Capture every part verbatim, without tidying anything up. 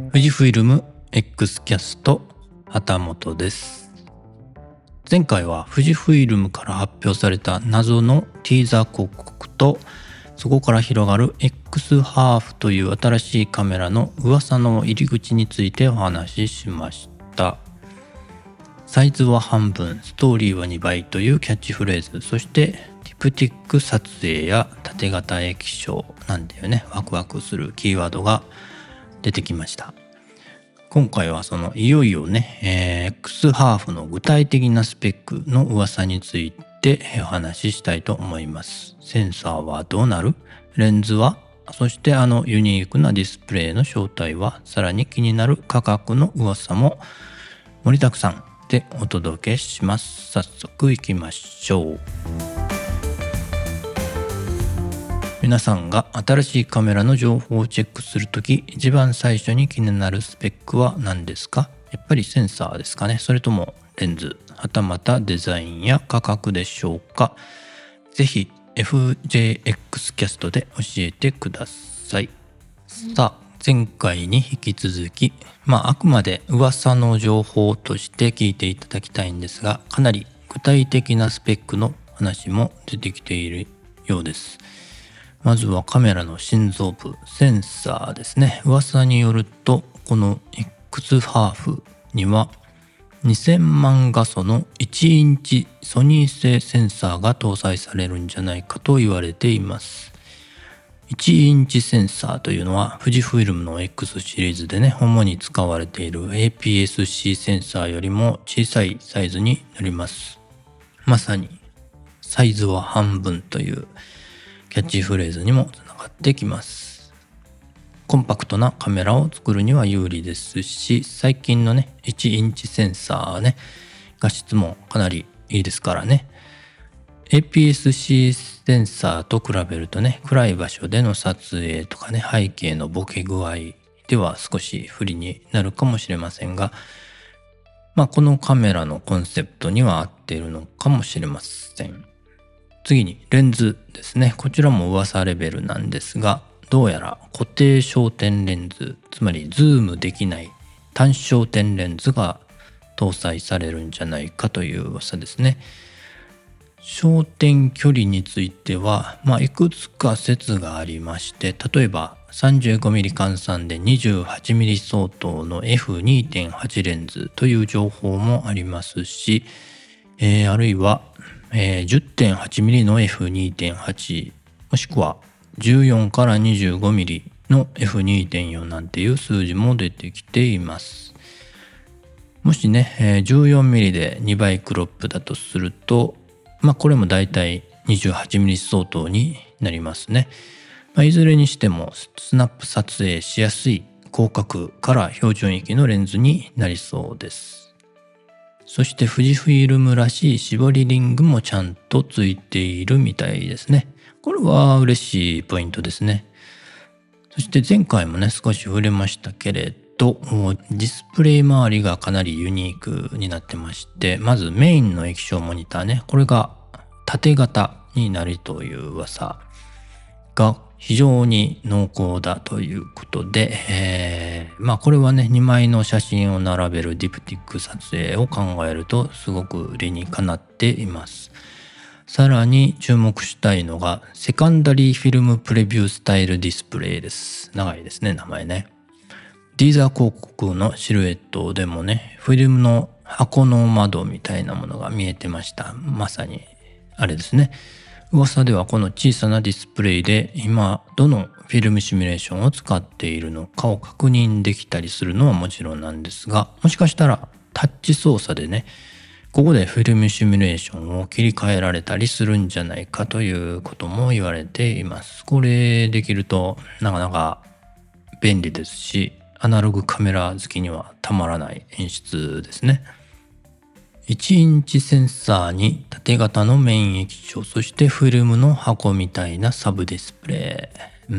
富士フイルム X キャスト旗本です。前回は富士フイルムから発表された謎のティーザー広告とそこから広がる X ハーフという新しいカメラの噂の入り口についてお話ししました。サイズは半分、ストーリーはにばいというキャッチフレーズ、そしてディプティック撮影や縦型液晶なんていうねワクワクするキーワードが出てきました。今回はそのいよいよね、えー、X ハーフの具体的なスペックの噂についてお話ししたいと思います。センサーはどうなる？レンズは？そしてあのユニークなディスプレイの正体は？さらに気になる価格の噂も盛りだくさんでお届けします。早速行きましょう。皆さんが新しいカメラの情報をチェックするとき、一番最初に気になるスペックは何ですか？やっぱりセンサーですかね。それともレンズ、はたまたデザインや価格でしょうか。ぜひ エフジェーエックス キャストで教えてください。さあ、前回に引き続き、まああくまで噂の情報として聞いていただきたいんですが、かなり具体的なスペックの話も出てきているようです。まずはカメラの心臓部、センサーですね。噂によると、この X ハーフにはにせんまん画素のいちインチソニー製センサーが搭載されるんじゃないかと言われています。いちインチセンサーというのは富士フイルムの X シリーズでね、主に使われている エーピーエスシー センサーよりも小さいサイズになります。まさにサイズは半分というキャッチフレーズにもつながってきます。コンパクトなカメラを作るには有利ですし、最近のねいちインチセンサーね、画質もかなりいいですからね。 エーピーエスシー センサーと比べるとね、暗い場所での撮影とかね、背景のボケ具合では少し不利になるかもしれませんが、まあこのカメラのコンセプトには合っているのかもしれません。次にレンズですね。こちらも噂レベルなんですが、どうやら固定焦点レンズ、つまりズームできない単焦点レンズが搭載されるんじゃないかという噂ですね。焦点距離については、まあ、いくつか説がありまして、例えば さんじゅうごミリ 換算で にじゅうはちミリ 相当の エフにてんはち レンズという情報もありますし、えー、あるいはえー、じゅってんはちミリ の エフにてんはち もしくはじゅうよんから にじゅうごミリ の エフにてんよん なんていう数字も出てきています。もしね、えー、じゅうよんミリ でにばいクロップだとすると、まあこれもだいたい にじゅうはちミリ 相当になりますね。まあ、いずれにしてもスナップ撮影しやすい広角から標準域のレンズになりそうです。そして富士フイルムらしい絞りリングもちゃんとついているみたいですね。これは嬉しいポイントですね。そして前回もね少し触れましたけれど、ディスプレイ周りがかなりユニークになってまして、まずメインの液晶モニターね、これが縦型になるという噂が非常に濃厚だということで、えー、まあこれはねにまいの写真を並べるディプティック撮影を考えるとすごく理にかなっています。さらに注目したいのがセカンダリーフィルムプレビュースタイルディスプレイです。長いですね名前ね。ティーザー広告のシルエットでもね、フィルムの箱の窓みたいなものが見えてました。まさにあれですね。噂ではこの小さなディスプレイで今どのフィルムシミュレーションを使っているのかを確認できたりするのはもちろんなんですが、もしかしたらタッチ操作でね、ここでフィルムシミュレーションを切り替えられたりするんじゃないかということも言われています。これできるとなかなか便利ですし、アナログカメラ好きにはたまらない演出ですね。いちインチセンサーに縦型のメイン液晶、そしてフィルムの箱みたいなサブディスプレイ。うん、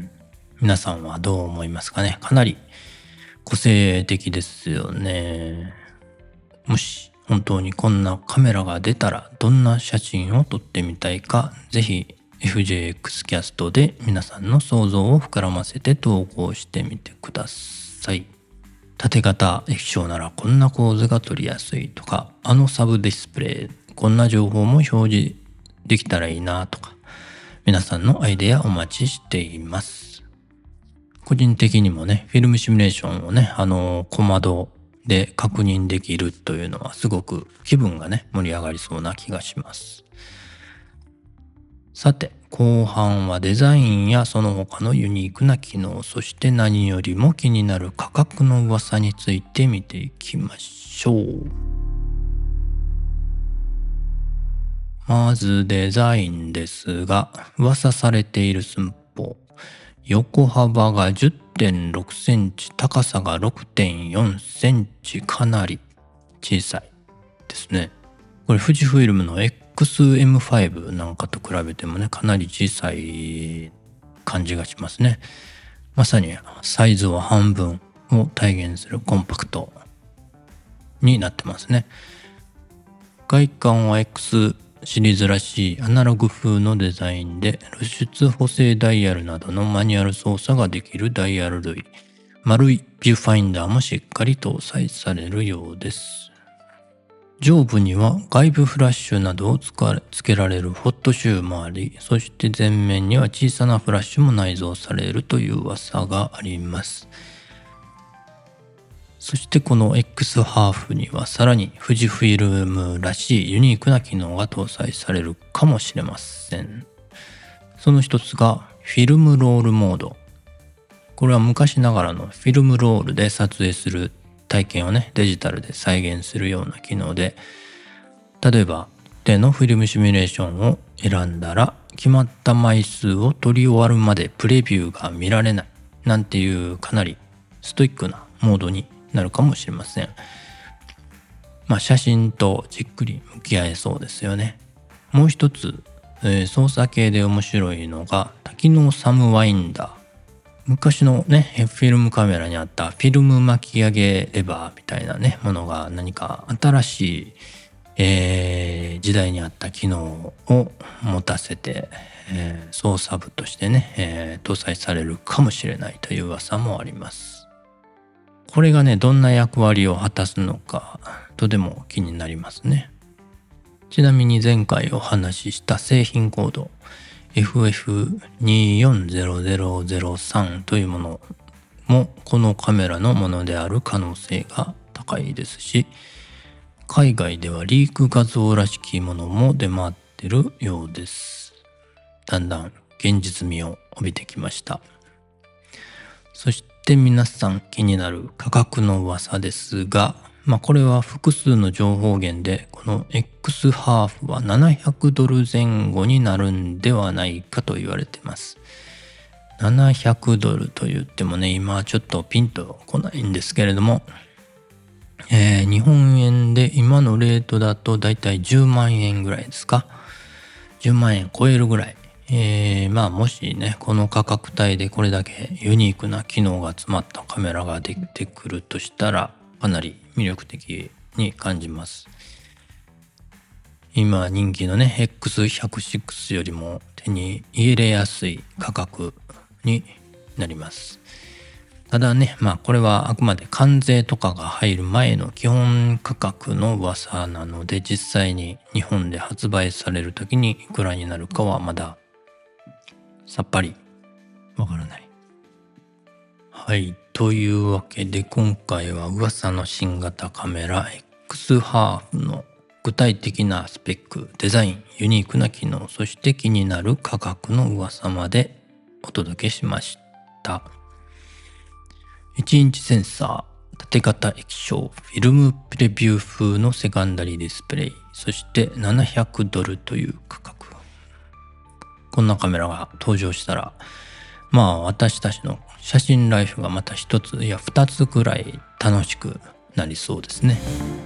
皆さんはどう思いますかね。かなり個性的ですよね。もし本当にこんなカメラが出たらどんな写真を撮ってみたいか、ぜひ エフジェーエックス キャストで皆さんの想像を膨らませて投稿してみてください。 縦型液晶ならこんな構図が撮りやすいとか、あのサブディスプレイこんな情報も表示できたらいいなとか、皆さんのアイデアお待ちしています。個人的にもね、フィルムシミュレーションをね、あの小窓で確認できるというのはすごく気分がね盛り上がりそうな気がします。さて後半はデザインやその他のユニークな機能、そして何よりも気になる価格の噂について見ていきましょう。まずデザインですが、噂されている寸法、横幅が じゅってんろくセンチ、高さが ろくてんよんセンチ、かなり小さいですね。これ富士フイルムの エックスエムファイブ なんかと比べてもね、かなり小さい感じがしますね。まさにサイズを半分を体現するコンパクトになってますね。外観は X シリーズらしいアナログ風のデザインで、露出補正ダイヤルなどのマニュアル操作ができるダイヤル類、丸いビューファインダーもしっかり搭載されるようです。上部には外部フラッシュなどをつけられるホットシューもあり、そして前面には小さなフラッシュも内蔵されるという噂があります。そしてこの X ハーフにはさらに富士フイルムらしいユニークな機能が搭載されるかもしれません。その一つがフィルムロールモード。これは昔ながらのフィルムロールで撮影する体験をね、デジタルで再現するような機能で、例えば手のフィルムシミュレーションを選んだら決まった枚数を撮り終わるまでプレビューが見られないなんていうかなりストイックなモードになるかもしれません。まあ写真とじっくり向き合えそうですよね。もう一つ、えー、操作系で面白いのが多機能サムワインダー。昔のねフィルムカメラにあったフィルム巻き上げレバーみたいなねものが何か新しい、えー、時代にあった機能を持たせて、えー、操作部としてね、えー、搭載されるかもしれないという噂もあります。これがねどんな役割を果たすのかとても気になりますね。ちなみに前回お話しした製品コード エフエフにーよんゼロゼロゼロさん というものもこのカメラのものである可能性が高いですし、海外ではリーク画像らしきものも出回ってるようです。だんだん現実味を帯びてきました。そして皆さん気になる価格の噂ですが、まあこれは複数の情報源でこの X ハーフはななひゃくドル前後になるんではないかと言われてます。ななひゃくドルと言ってもね今はちょっとピンとこないんですけれども、えー、日本円で今のレートだとだいたいじゅうまんえんぐらいですか。じゅうまんえん超えるぐらい。えー、まあもしねこの価格帯でこれだけユニークな機能が詰まったカメラが出てくるとしたらかなり魅力的に感じます。今人気のね エックスひゃくろく よりも手に入れやすい価格になります。ただねまあこれはあくまで関税とかが入る前の基本価格の噂なので、実際に日本で発売される時にいくらになるかはまださっぱりわからない。はい、というわけで今回は噂の新型カメラ X ハーフの具体的なスペック、デザイン、ユニークな機能、そして気になる価格の噂までお届けしました。いちインチセンサー、縦型液晶、フィルムプレビュー風のセカンダリディスプレイ、そしてななひゃくドルという価格。こんなカメラが登場したら、まあ私たちの写真ライフがまた一ついや二つくらい楽しくなりそうですね。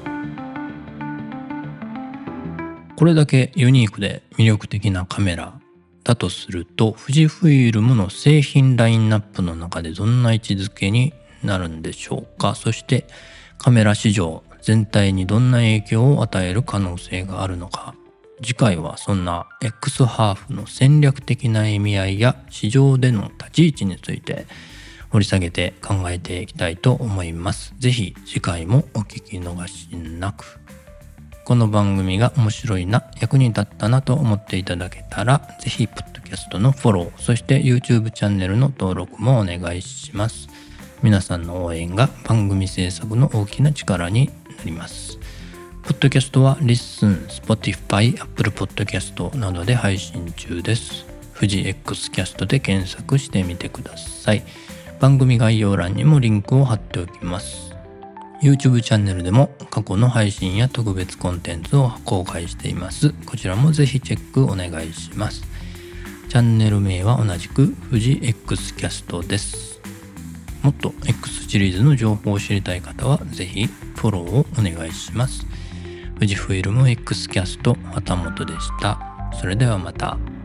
これだけユニークで魅力的なカメラだとすると、富士フイルムの製品ラインナップの中でどんな位置づけになるんでしょうか。そしてカメラ市場全体にどんな影響を与える可能性があるのか。次回はそんな X ハーフの戦略的な意味合いや市場での立ち位置について掘り下げて考えていきたいと思います。ぜひ次回もお聞き逃しなく。この番組が面白いな、役に立ったなと思っていただけたら、ぜひポッドキャストのフォロー、そして YouTube チャンネルの登録もお願いします。皆さんの応援が番組制作の大きな力になります。ポッドキャストは Listen、Spotify、Apple Podcast などで配信中です。富士 X キャストで検索してみてください。番組概要欄にもリンクを貼っておきます。YouTube チャンネルでも過去の配信や特別コンテンツを公開しています。こちらもぜひチェックお願いします。チャンネル名は同じく富士 X キャストです。もっと X シリーズの情報を知りたい方はぜひフォローをお願いします。富士フイルム X キャスト旗本でした。それではまた。